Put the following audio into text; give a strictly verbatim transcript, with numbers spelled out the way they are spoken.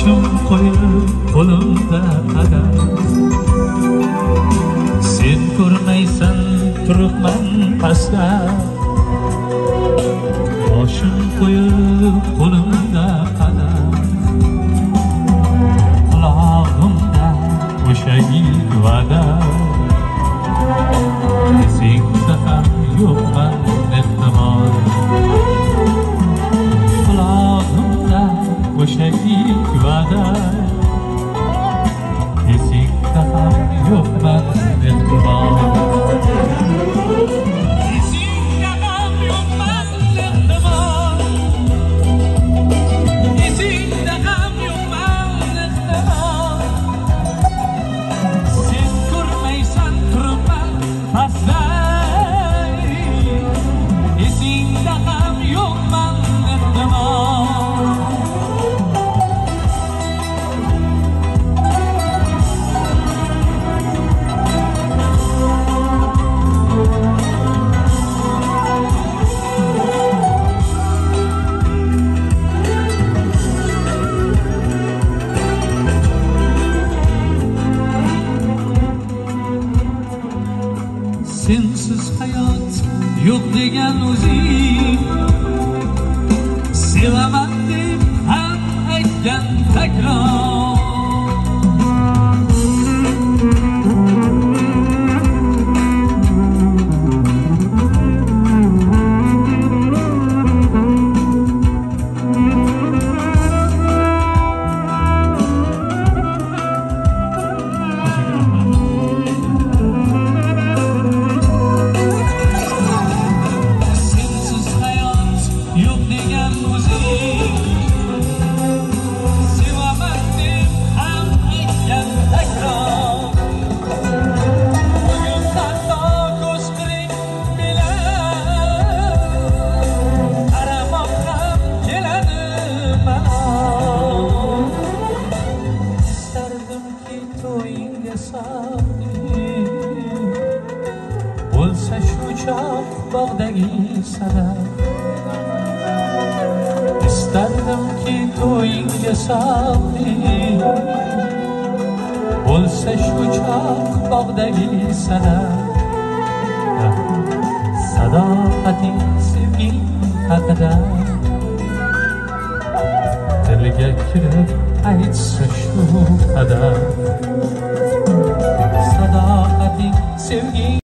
boshim qo'yib qo'limda qadam, sen ko'rmaysan turibman pastda, boshim qo'yib qo'limda qadam, qulog'imda o'sha ilk va'da, esingda ham yo'qman ehtimol, qulog'imda o'sha ilk va'da, esingda ham yo'qman ehtimol. Sensiz hayot yo'q degan o'zing, sevaman deb ham aytgan takror. Bo'lsa shu choq bog'dagi sadaf, istardimki to'yingga sog'li, bo'lsa shu choq bog'dagi sadaf, sadoqating sevging haqida dilga kirib aytsa shu qadar, sadoqating sevging